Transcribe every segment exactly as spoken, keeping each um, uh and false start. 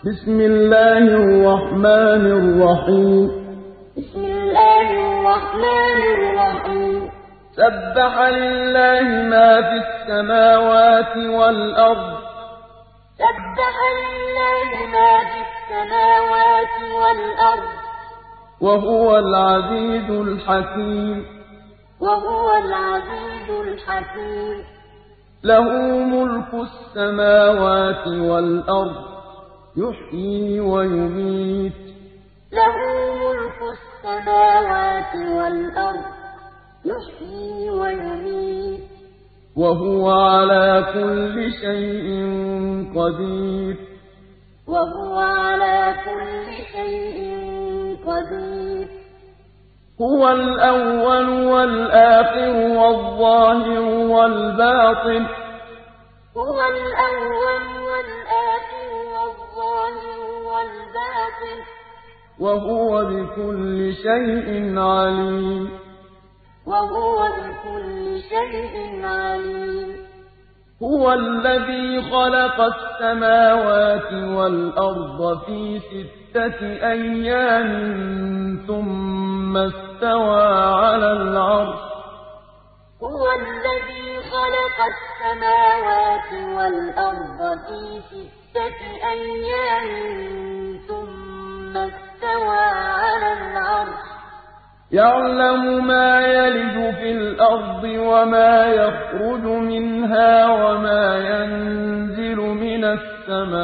بسم الله الرحمن الرحيم بسم الله الرحمن الرحيم سبح لله ما في السماوات والأرض سبح لله ما في السماوات والأرض وهو العزيز الحكيم وهو العزيز الحكيم له ملك السماوات والأرض يحيي ويميت له ملك السماوات والأرض يحيي ويميت وهو على كل شيء قدير وهو على كل شيء قدير هو الأول والآخر والظاهر والباطن هو الأول والآخر والظاهر والباطن وهو بكل شيء عليم وهو بكل شيء عليم هو الذي خلق السماوات والأرض في ستة أيام ثم استوى على العرش هو الذي خلق السماوات والأرض في ستة أيام ثم استوى على العرش يعلم ما يلج في الأرض وما يخرج منها وما ينزل من السماء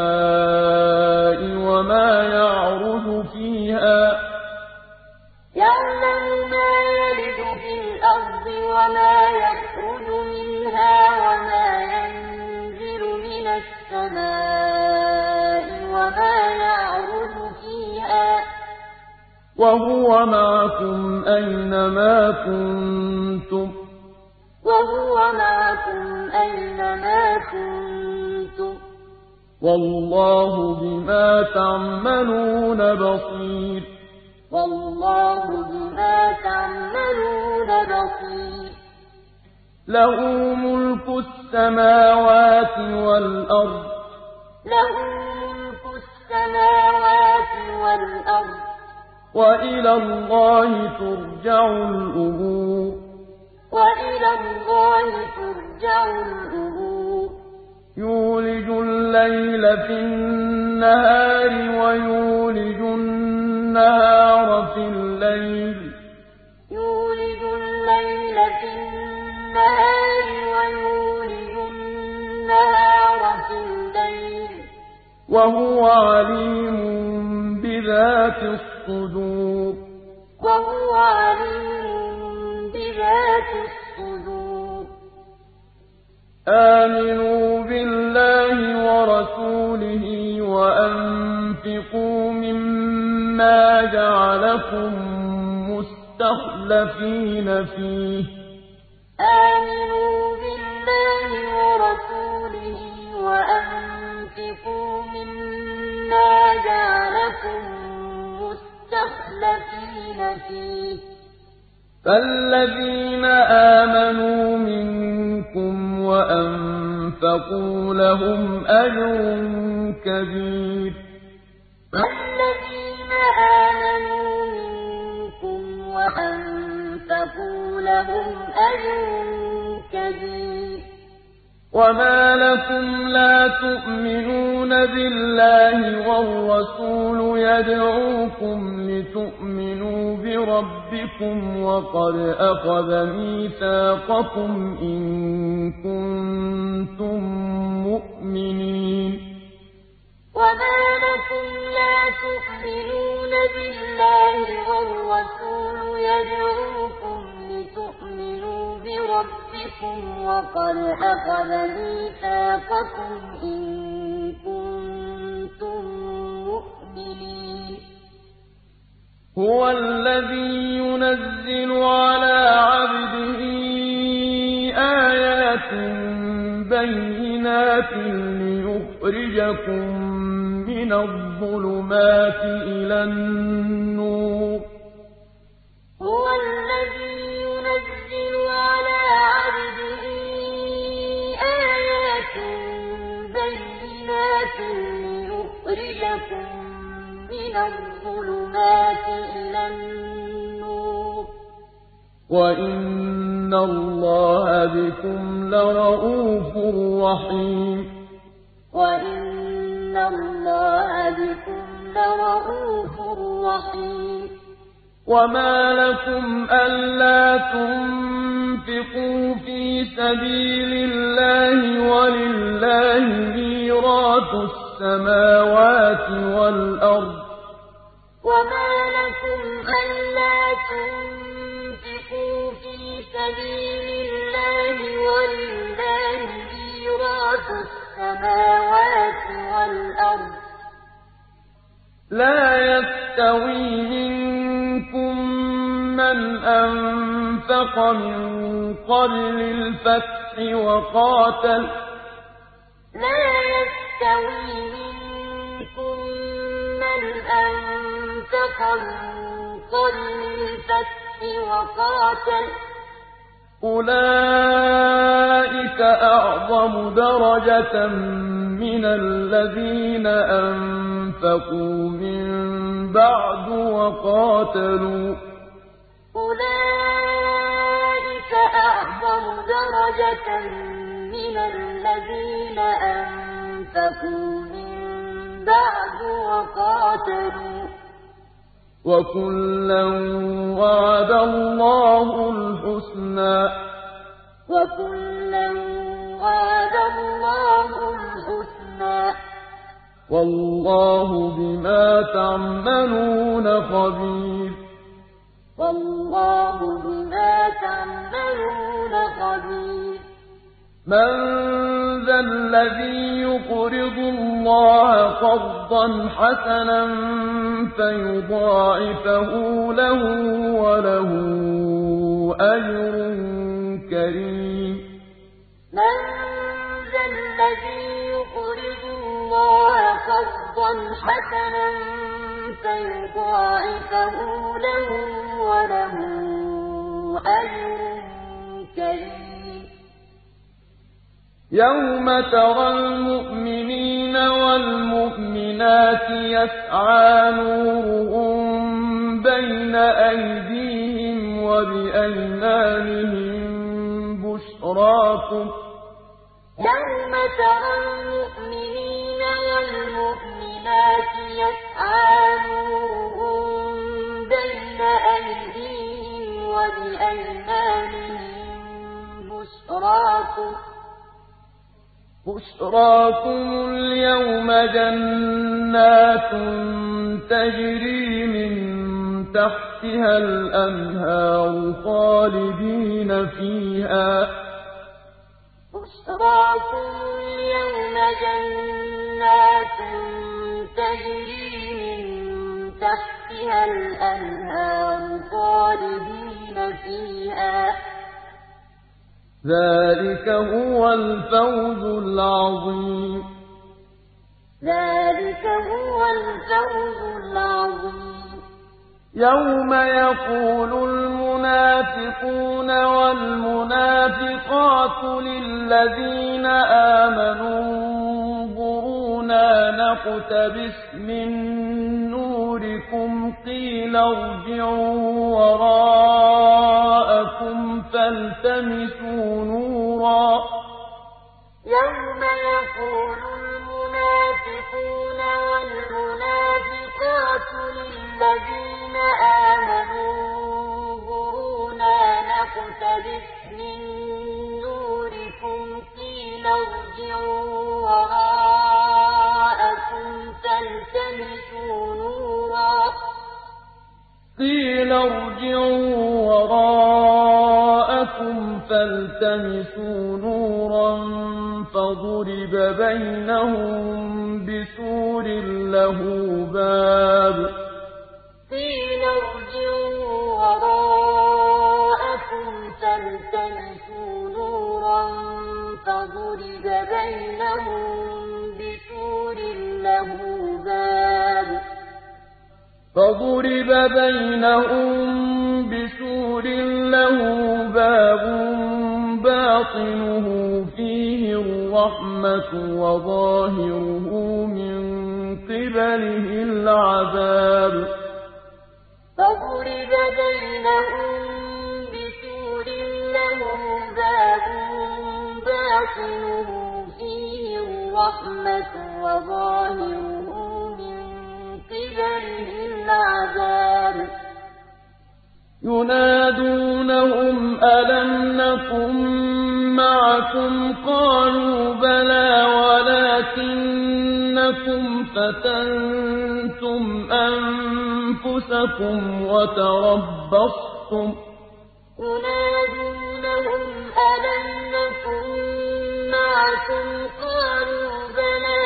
وما يعرج فيها يعلم ما يلج في الأرض وما يخرج منها وما ينزل من السماء وما يعرج فيها وهو معكم أينما كنتم وهو معكم أينما كنتم والله بما تعملون بصير والله بما تعملون بصير له ملك السماوات والأرض له ملك السماوات والأرض وإلى الله ترجع الأمور وإلى الله ترجع الأمور يولج الليل في النهار ويولج النهار في الليل يولج الليل في النهار ويولج النهار في الليل وهو عليم بذات الصدور وهو عليم بذات الصدور آمنوا بالله ورسوله وأنفقوا مما جعلكم مستخلفين فيه آمنوا بالله ورسوله وأنفقوا مما جعلكم مستخلفين فيه فالذين آمنوا منكم وأنفقوا لهم أجر كبير فالذين آمنوا منكم وأنفقوا لهم أجر كبير وما لكم لا تؤمنون بالله والرسول يدعوكم لتؤمنوا بربكم وقد أخذ ميثاقكم إن كنتم مؤمنين وما لكم لا تؤمنون بالله والرسول يدعوكم لتؤمنوا بربكم وقد أخذ ميثاقكم إن كنتم مؤمنين هو الذي ينزل على عبده آيات بينات ليخرجكم من الظلمات إلى النور هو الذي ينزل على عبده آيات بينات ليخرجكم أَخْرَجَكُم مِّنَ الظُّلُمَاتِ إِلَى النُّورِ ۚ وَإِنَّ اللَّهَ بِكُمْ لَرَءُوفٌ رَّحِيمٌ وَإِنَّ اللَّهَ بِكُمْ لَرَءُوفٌ رَّحِيمٌ وَمَا لَكُمْ أَلَّا تُنفِقُوا فِي سَبِيلِ اللَّهِ وَلِلَّهِ مِيرَاثُ السَّمَاوَاتِ وَالْأَرْضِ ۚ وَمَا لَكُمْ أَلَّا تُنفِقُوا فِي سَبِيلِ اللَّهِ وَلِلَّهِ مِيرَاثُ السَّمَاوَاتِ وَالْأَرْضِ ۚ لَا يَسْتَوِي مِنكُم مَّنْ أَنفَقَ مِن قَبْلِ الْفَتْحِ وَقَاتَلَ ۚ لَا يَسْتَوِي مِنكُم مَّنْ أَنفَقَ مِن قَبْلِ الْفَتْحِ وَقَاتَلَ ۚ أُولَٰئِكَ أَعْظَمُ دَرَجَةً مِّنَ الَّذِينَ أَنفَقُوا مِن بَعْدُ وَقَاتَلُوا ۚ أُولَٰئِكَ أَعْظَمُ دَرَجَةً مِّنَ الَّذِينَ أَنفَقُوا مِن بَعْدُ وَقَاتَلُوا ۚ وَكُلًّا وَعَدَ اللَّهُ الْحُسْنَىٰ ۚ وَاللَّهُ بِمَا تَعْمَلُونَ خَبِيرٌ وَاللَّهُ بِمَا تَعْمَلُونَ خَبِيرٌ مَّن ذَا الَّذِي يُقْرِضُ اللَّهَ قَرْضًا حَسَنًا فَيُضَاعِفَهُ لَهُ وَلَهُ أَجْرٌ كَرِيمٌ مَّن ذَا الَّذِي يُقْرِضُ اللَّهَ قَرْضًا حَسَنًا فَيُضَاعِفَهُ لَهُ وَلَهُ أَجْرٌ كَرِيمٌ يَوْمَ تَرَى الْمُؤْمِنِينَ وَالْمُؤْمِنَاتِ يَسْعَىٰ نُورُهُم بَيْنَ أَيْدِيهِمْ وَبِأَيْمَانِهِم بُشْرَاكُمُ يَوْمَ تَرَى الْمُؤْمِنِينَ وَالْمُؤْمِنَاتِ يَسْعَىٰ نُورُهُم بَيْنَ أَيْدِيهِمْ وَبِأَيْمَانِهِم بُشْرَاكُمُ بُشْرَاكُمُ الْيَوْمَ جَنَّاتٌ تَجْرِي مِن تَحْتِهَا الْأَنْهَارُ خَالِدِينَ فِيهَا ۚ بُشْرَاكُمُ الْيَوْمَ جَنَّاتٌ تَجْرِي مِن تَحْتِهَا الْأَنْهَارُ خَالِدِينَ فِيهَا ۚ ذَٰلِكَ هُوَ الْفَوْزُ الْعَظِيمُ ذَٰلِكَ هُوَ الْفَوْزُ الْعَظِيمُ يَوْمَ يَقُولُ الْمُنَافِقُونَ وَالْمُنَافِقَاتُ لِلَّذِينَ آمَنُوا انظُرُونَا نَقْتَبِسْ مِن نُّورِكُمْ قِيلَ ارْجِعُوا وَرَاءَكُمْ فَالْتَمِسُوا نُورًا ۚ يَوْمَ يَقُولُ الْمُنَافِقُونَ وَالْمُنَافِقَاتُ لِلَّذِينَ آمَنُوا انظُرُونَا نَقْتَبِسْ مِن نُّورِكُمْ قِيلَ ارْجِعُوا وَرَاءَكُمْ فَالْتَمِسُوا نُورًا ۚ قِيلَ ارْجِعُوا وَرَاءَكُمْ فَالْتَمِسُوا نُورًا فَضُرِبَ بَيْنَهُم بِسُورٍ لَّهُ بَابٌ قِيلَ ارْجِعُوا وَرَاءَكُمْ فَالْتَمِسُوا نُورًا فَضُرِبَ بَيْنَهُم بِسُورٍ لَّهُ بَابٌ فَضُرِبَ بَيْنَهُم بِسُورٍ لَّهُ بَابٌ بَاطِنُهُ فِيهِ الرَّحْمَةُ وَظَاهِرُهُ مِن قبله العذاب فضرب بينهم بسور له باب باطنه فيه الرحمة وظاهره من قبله العذاب ينادونهم ألم نكن معكم قالوا بلى ولكنكم فتنتم أنفسكم وتربصتم ينادونهم ألم نكن معكم قالوا بلى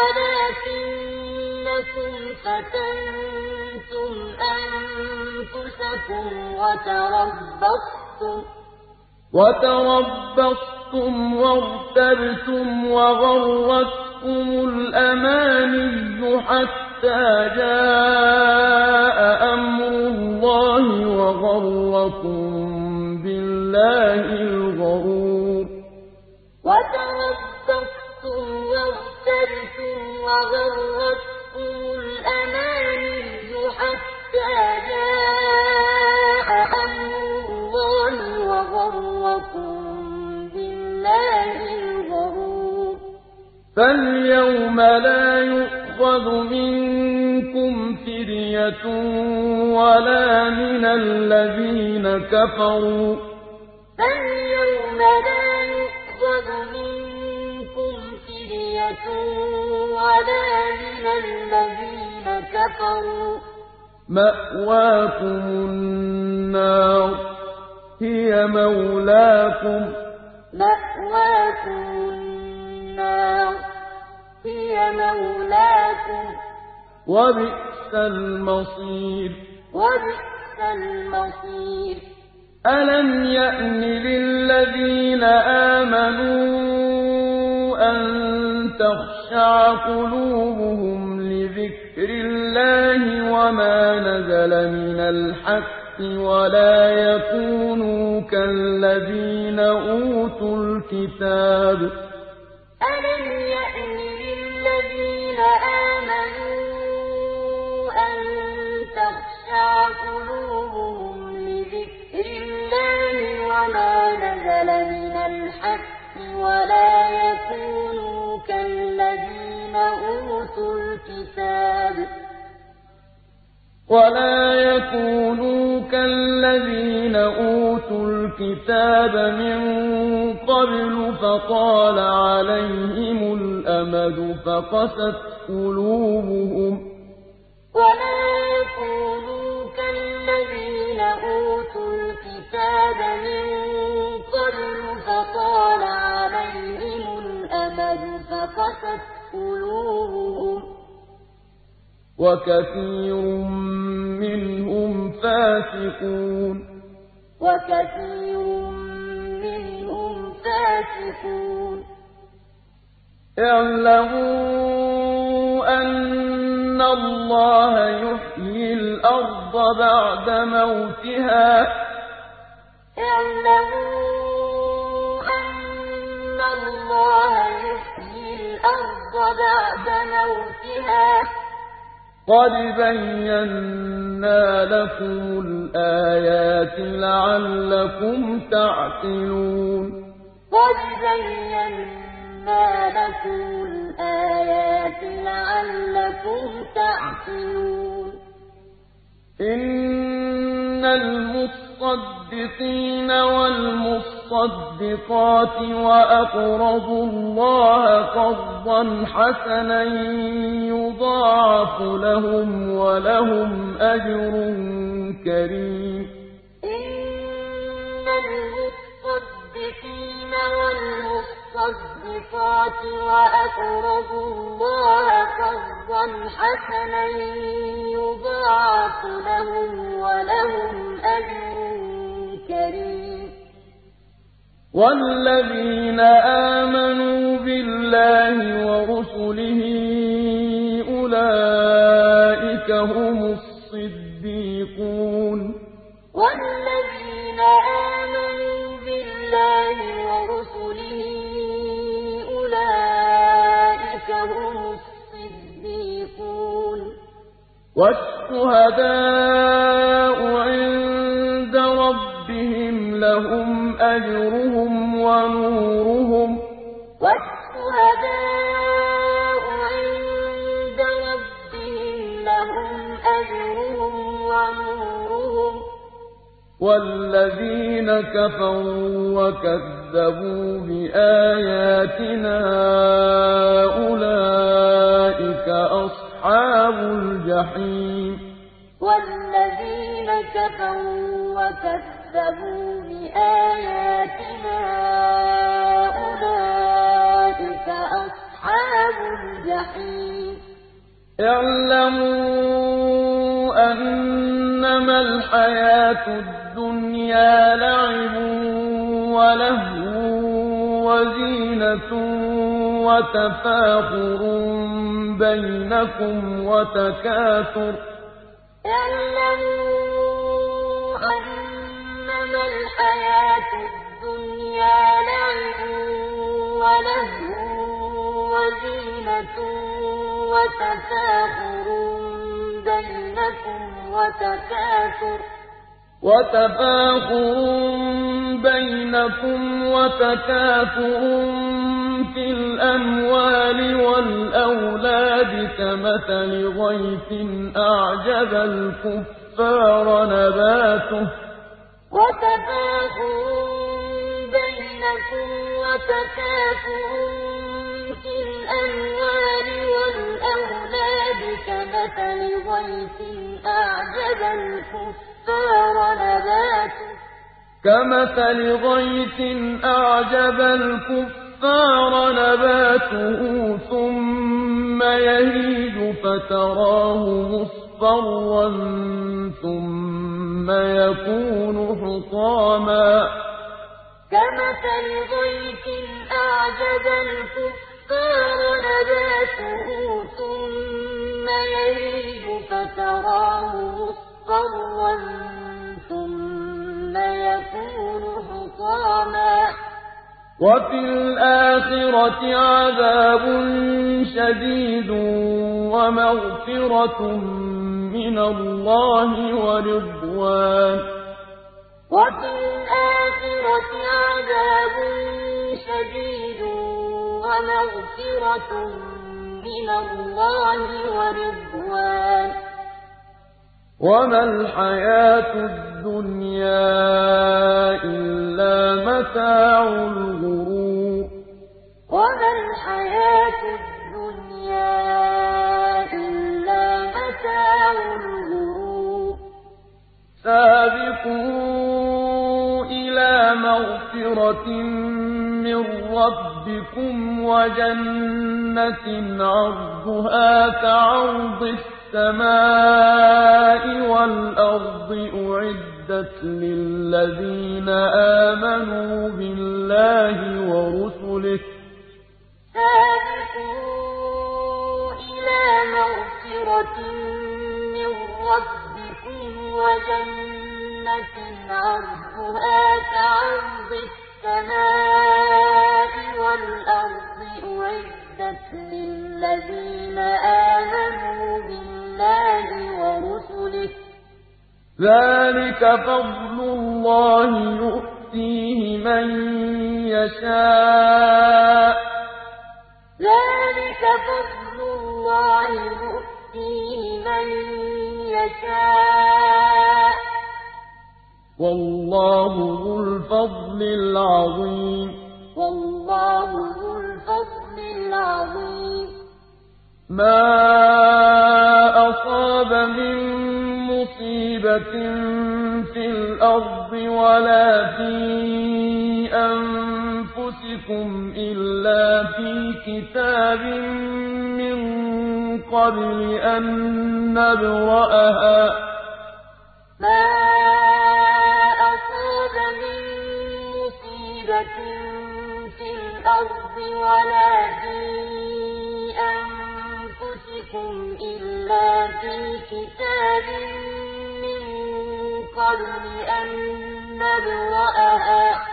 ولكنكم فتنتم أنفسكم وتربصتم وتربصتم وارتبتم وغرتكم الأماني حتى جاء أمر الله وغركم بالله الغرور وتربصتم وارتبتم وغرتكم الأماني حتى جاء أمر الله وغركم بالله الغرور فاليوم لا يؤخذ منكم فدية ولا من الذين كفروا فاليوم لا يؤخذ منكم فدية ولا من الذين كفروا مأواكم النار هي مولاكم مأواكم النار هي مولاكم وبئس المصير وبئس المصير ألم يأن للذين آمنوا أن تخشع قلوبهم لذكر الله وما نزل من الحق ولا يكونوا كالذين أوتوا الكتاب ألم يأن للذين آمنوا أن تخشع قلوبهم لذكر الله وما نزل من الحق ولا يكونوا كالذين أوتوا الكتاب ولا يكونوا كالذين أوتوا الكتاب من قبل فطال عليهم الأمد فقست قلوبهم ولا يكونوا كالذين أوتوا الكتاب من قبل فطال عليهم الأمد فقست قلوبهم وكثير منهم فاسقون وكثير منهم فاسقون اعلموا أن الله يحيي الأرض بعد موتها اعلموا أن الله يحيي الأرض بعد موتها قد بينا لكم الآيات لعلكم تعقلون قد بينا لكم الآيات لعلكم تعقلون إن المصدقين والمصدقات وأقرضوا الله قرضا حسنا يضاعف لهم ولهم أجر كريم إن المصدقين والمصدقات وأقرضوا الله قرضا حسنا يضاعف لهم ولهم أجر كريم والذين آمنوا بالله ورسله أولئك هم الصديقون والذين آمنوا بالله ورسله أولئك هم الصديقون وَالشُّهَدَاءُ عِندَ رَبِّهِمْ لَهُمْ أَجْرُهُمْ وَنُورُهُمْ ۖ وَالشُّهَدَاءُ عِندَ رَبِّهِمْ لَهُمْ أَجْرُهُمْ وَنُورُهُمْ ۖ وَالَّذِينَ كَفَرُوا وَكَذَّبُوا بِآيَاتِنَا أُولَٰئِكَ أَصْحَابُ الْجَحِيمِ وَالَّذِينَ كَفَرُوا وَكَذَّبُوا بِآيَاتِنَا أُولَٰئِكَ أَصْحَابُ الْجَحِيمِ اعْلَمُوا أَنَّمَا الْحَيَاةُ الدُّنْيَا لَعِبٌ وَلَهْوٌ وَزِينَةٌ وَتَفَاخُرٌ بَيْنَكُمْ وَتَكَاثُرٌ اعْلَمُوا أَنَّمَا الْحَيَاةُ الدُّنْيَا لَعِبٌ وَلَهْوٌ وَزِينَةٌ وَتَفَاخُرٌ بَيْنَكُمْ وَتَكَاثُرٌ وَتَفَاخُرٌ بَيْنَكُمْ وَتَكَاثُرٌ فِي الْأَمْوَالِ وَالْأَوْلَادِ كَمَثَلِ غَيْثٍ أَعْجَبَ الْكُفَّارَ نَبَاتُهُ وَتَفَاخُرٌ بَيْنَكُمْ وَتَكَاثُرٌ فِي الْأَمْوَالِ وَالْأَوْلَادِ كَمَثَلِ غَيْثٍ أَعْجَبَ الْكُفَّارَ نَبَاتُهُ كَمَثَلِ غَيْثٍ أَعْجَبَ الْكُفَّارَ نَبَاتُهُ ثُمَّ يَهِيجُ فَتَرَاهُ مُصْفَرًّا ثُمَّ يَكُونُ حُطَامًا كَمَثَلِ غَيْثٍ أَعْجَبَ الْكُفَّارَ نَبَاتُهُ ثُمَّ يَهِيجُ فَتَرَاهُ مُصْفَرًّا ثُمَّ يَكُونُ حُطَامًا ۖ وَفِي الْآخِرَةِ عَذَابٌ شَدِيدٌ وَمَغْفِرَةٌ مِّنَ اللَّهِ وَرِضْوَانٌ وَفِي الْآخِرَةِ عَذَابٌ شَدِيدٌ وَمَغْفِرَةٌ مِّنَ اللَّهِ وَرِضْوَانٌ ۚ وَمَا الْحَيَاةُ الدُّنْيَا إِلَّا مَتَاعُ الْغُرُورِ وَمَا الْحَيَاةُ الدُّنْيَا إِلَّا مَتَاعُ الْغُرُورِ سَابِقُوا إِلَىٰ مَغْفِرَةٍ مِّن رَّبِّكُمْ وَجَنَّةٍ عَرْضُهَا كَعَرْضِ السَّمَاءِ وَالْأَرْضِ أُعِدَّتْ لِلَّذِينَ آمَنُوا بِاللَّهِ وَرُسُلِهِ ۚ سَابِقُوا إِلَىٰ مَغْفِرَةٍ مِّن رَّبِّكُمْ وَجَنَّةٍ عَرْضُهَا كَعَرْضِ السَّمَاءِ وَالْأَرْضِ أُعِدَّتْ لِلَّذِينَ آمَنُوا بِاللَّهِ وَرُسُلِهِ ۚ ذَٰلِكَ فَضْلُ اللَّهِ يُؤْتِيهِ مَن يَشَاءُ ۚ ذَٰلِكَ فَضْلُ اللَّهِ يُؤْتِيهِ مَن يَشَاءُ ۚ وَاللَّهُ ذُو الْفَضْلِ الْعَظِيمِ وَاللَّهُ ذُو الْفَضْلِ الْعَظِيمِ مَا أَصَابَ مِن مُّصِيبَةٍ فِي الْأَرْضِ وَلَا فِي أَنفُسِكُمْ إِلَّا فِي كِتَابٍ مِّن قَبْلِ أَن نَّبْرَأَهَا ۚ مَا أَصَابَ مِن مُّصِيبَةٍ فِي الْأَرْضِ وَلَا فِي أَنفُسِكُمْ إِلَّا فِي كِتَابٍ مِّن قَبْلِ أَن نَّبْرَأَهَا ۚ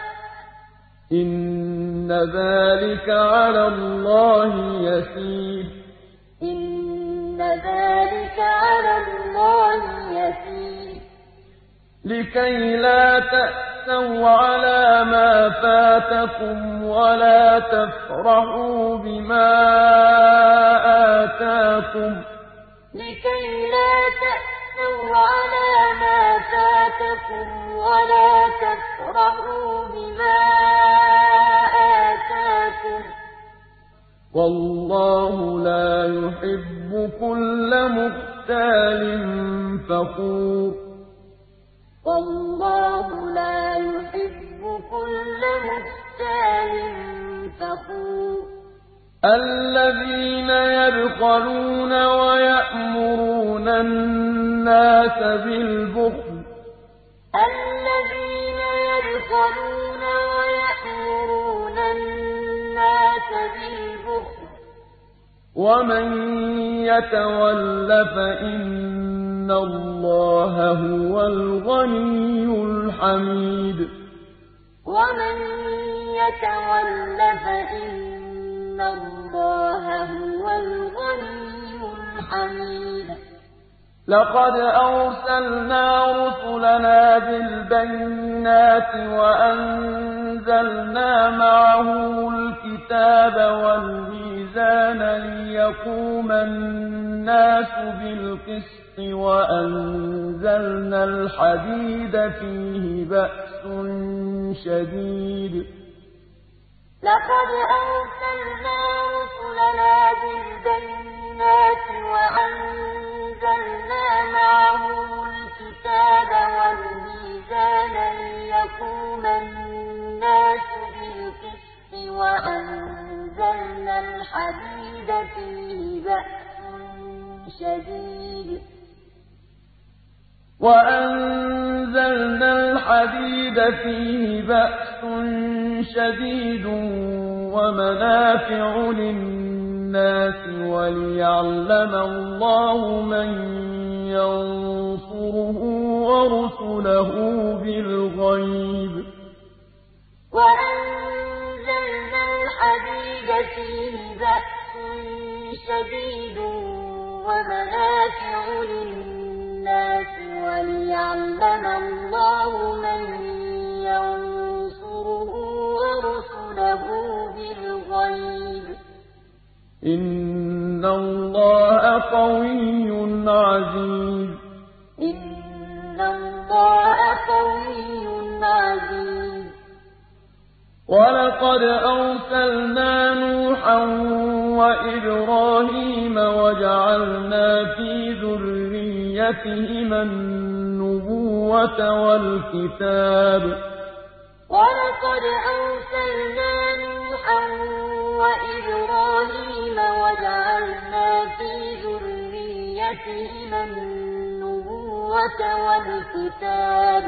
إِنَّ ذَٰلِكَ عَلَى اللَّهِ يَسِيرٌ إِنَّ ذَٰلِكَ عَلَى لكي لا تأسوا على ما فاتكم ولا تفرحوا بما آتاكم لكي لا تأسوا على ما فاتكم ولا تفرحوا بما آتاكم والله لا يحب كل مختال فخور والله لا يحب كل مختال فخور الذين يبخلون ويأمرون الناس بالبخل الذين يبخلون ويأمرون الناس بالبخل ومن يتول فإن الله هو الغني الحميد ومن يتول فإن الله هو الغني الحميد لقد أرسلنا رسلنا بالبينات وأنزلنا معهم الكتاب والميزان ليقوم الناس بالقسط وأنزلنا الحديد فيه بأس شديد لقد أرسلنا رسلنا بالبينات وأنزلنا معهم الكتاب والميزان ليقوم الناس بالقسط وأنزلنا الحديد فيه بأس شديد وأنزلنا الحديد فيه بأس شديد ومنافع للناس وليعلم الله من ينصره ورسله بالغيب وأنزلنا الحديد فيه بأس شديد ومنافع للناس وليعلم الله من ينصره ورسله بالغيب إن الله قوي عزيز إن الله قوي عزيز ولقد أرسلنا نوحا وإبراهيم وجعلنا في ذريتهما النبوة والكتاب ولقد أرسلنا نوحا وإبراهيم وجعلنا في ذريتهما النبوة والكتاب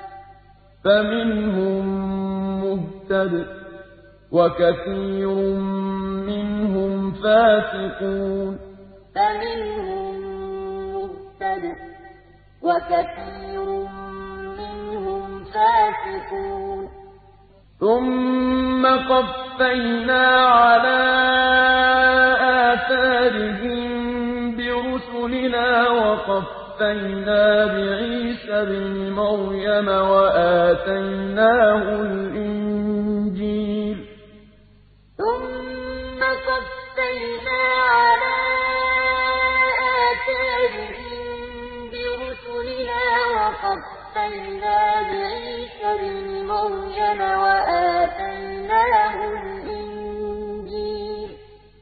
فمنهم مهتد وكثير منهم فاسقون فمنهم مهتد وكثير منهم فاسقون ثم قفينا على آثارهم برسلنا وقفينا بعيسى ابن مريم وآتيناه الإنجيل ثم قفينا على آثارهم برسلنا وقفينا بعيسى ابن مريم وآتيناه الإنجيل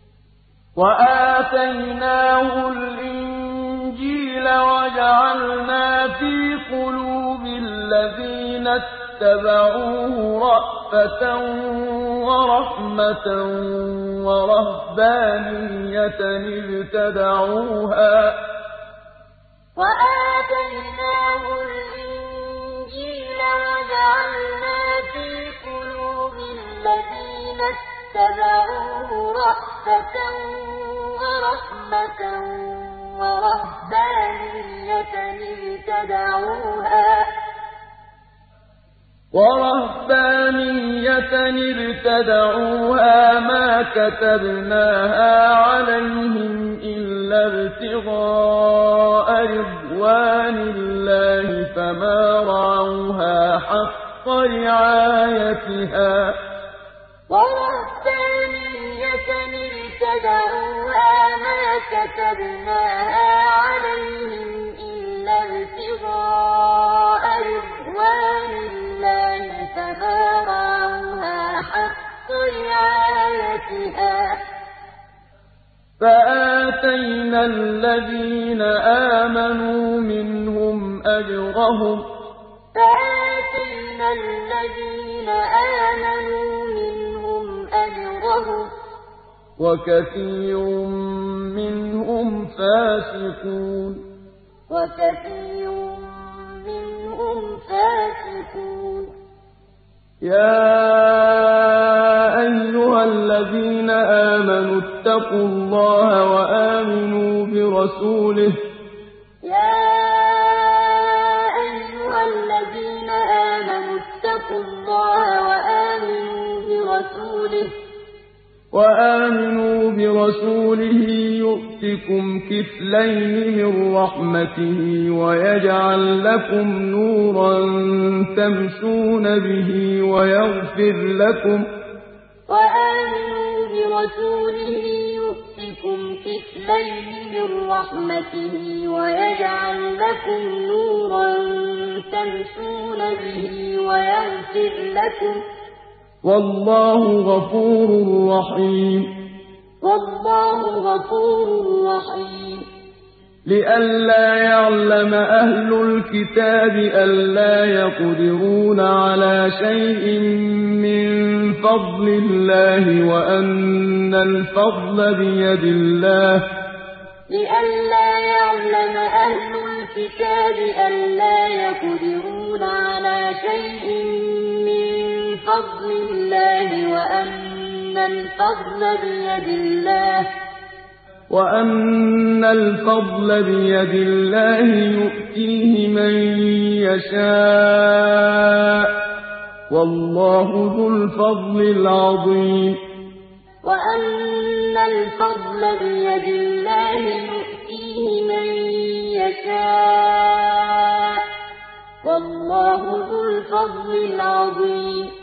وآتيناه الإنجيل وجعلنا في قلوب الذين اتبعوه رأفة ورحمة ورهبانية ابتدعوها وآتيناه الإنجيل وجعلنا في قلوب الذين اتبعوه رأفة ورحمة ورهبانية ابتدعوها ورهبانية ابتدعوها ما كتبناها عليهم إلا ابتغاء رضوان الله فما رعوا رعايتها ورهبانية ابتدعوها ما كتبناها عليهم إلا ابتغاء رضوان الله فما رعوها حق رعايتها فآتينا الذين آمنوا منهم أجرهم فآتينا الذين آمنوا منهم أجرهم وكثير منهم فاسقون وكثير منهم فاسقون يا أيها الذين آمنوا اتقوا الله وآمنوا برسوله يا أيها الذين آمنوا اتقوا الله وآمنوا برسوله وآمنوا برسوله يؤتكم كفلين من رحمته ويجعل لكم نورا تمشون به ويغفر لكم وآمنوا برسوله يؤتكم كفلين من رحمته ويجعل لكم نورا تمشون به ويغفر لكم والله غفور رحيم والله غفور رحيم لئلا يعلم أهل الكتاب ألا يقدرون على شيء من فضل الله وأن الفضل بيد الله لئلا يعلم أهل الكتاب ألا يقدرون على شيء من فضل الله وأن الفضل بيد الله وأن الفضل بيد الله يؤتيه من يشاء والله ذو الفضل العظيم وأن الفضل بيد الله يؤتيه من يشاء والله ذو الفضل العظيم